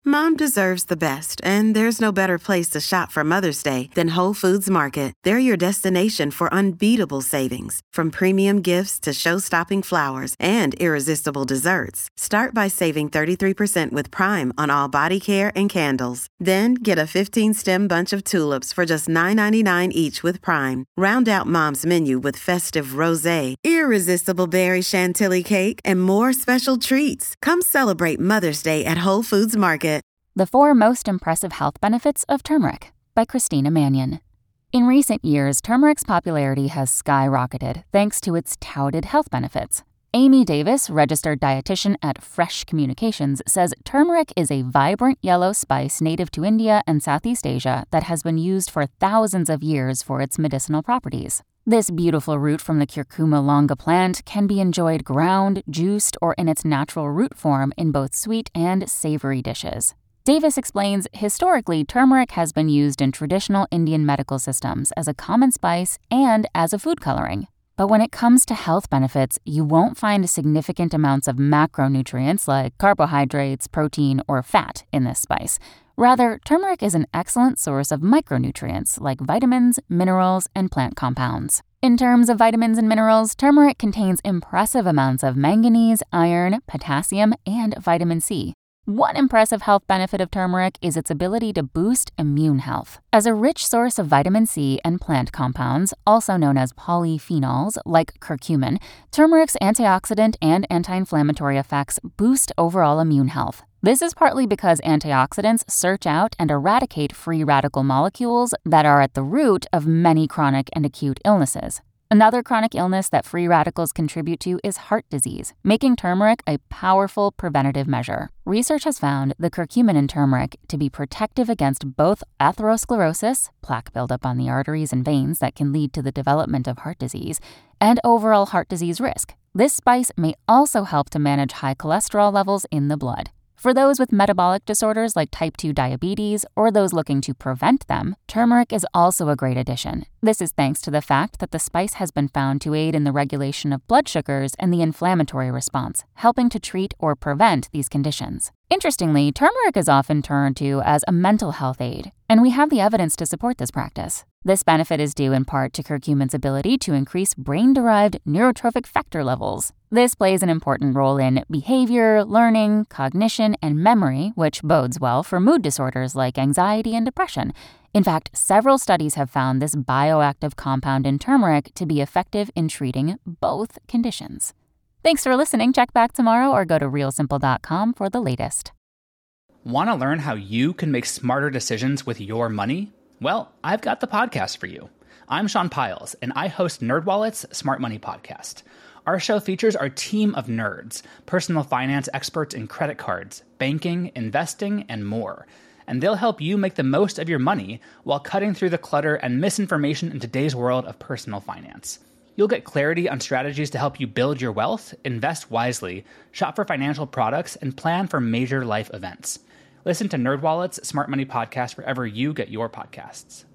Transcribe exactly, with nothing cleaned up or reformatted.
Mom deserves the best, and there's no better place to shop for Mother's Day than Whole Foods Market. They're your destination for unbeatable savings, from premium gifts to show-stopping flowers and irresistible desserts. Start by saving thirty-three percent with Prime on all body care and candles. Then get a fifteen-stem bunch of tulips for just nine ninety-nine each with Prime. Round out Mom's menu with festive rosé, irresistible berry chantilly cake, and more special treats. Come celebrate Mother's Day at Whole Foods Market. The Four Most Impressive Health Benefits of Turmeric by Christina Mannion. In recent years, turmeric's popularity has skyrocketed thanks to its touted health benefits. Amy Davis, registered dietitian at Fresh Communications, says turmeric is a vibrant yellow spice native to India and Southeast Asia that has been used for thousands of years for its medicinal properties. This beautiful root from the Curcuma longa plant can be enjoyed ground, juiced, or in its natural root form in both sweet and savory dishes. Davis explains, historically, turmeric has been used in traditional Indian medical systems as a common spice and as a food coloring. But when it comes to health benefits, you won't find significant amounts of macronutrients like carbohydrates, protein, or fat in this spice. Rather, turmeric is an excellent source of micronutrients like vitamins, minerals, and plant compounds. In terms of vitamins and minerals, turmeric contains impressive amounts of manganese, iron, potassium, and vitamin C. One impressive health benefit of turmeric is its ability to boost immune health. As a rich source of vitamin C and plant compounds, also known as polyphenols like curcumin, turmeric's antioxidant and anti-inflammatory effects boost overall immune health. This is partly because antioxidants search out and eradicate free radical molecules that are at the root of many chronic and acute illnesses. Another chronic illness that free radicals contribute to is heart disease, making turmeric a powerful preventative measure. Research has found the curcumin in turmeric to be protective against both atherosclerosis, plaque buildup on the arteries and veins that can lead to the development of heart disease, and overall heart disease risk. This spice may also help to manage high cholesterol levels in the blood. For those with metabolic disorders like type two diabetes or those looking to prevent them, turmeric is also a great addition. This is thanks to the fact that the spice has been found to aid in the regulation of blood sugars and the inflammatory response, helping to treat or prevent these conditions. Interestingly, turmeric is often turned to as a mental health aid, and we have the evidence to support this practice. This benefit is due in part to curcumin's ability to increase brain-derived neurotrophic factor levels. This plays an important role in behavior, learning, cognition, and memory, which bodes well for mood disorders like anxiety and depression. In fact, several studies have found this bioactive compound in turmeric to be effective in treating both conditions. Thanks for listening. Check back tomorrow or go to real simple dot com for the latest. Want to learn how you can make smarter decisions with your money? Well, I've got the podcast for you. I'm Sean Piles, and I host NerdWallet's Smart Money Podcast. Our show features our team of nerds, personal finance experts in credit cards, banking, investing, and more. And they'll help you make the most of your money while cutting through the clutter and misinformation in today's world of personal finance. You'll get clarity on strategies to help you build your wealth, invest wisely, shop for financial products, and plan for major life events. Listen to NerdWallet's Smart Money Podcast wherever you get your podcasts.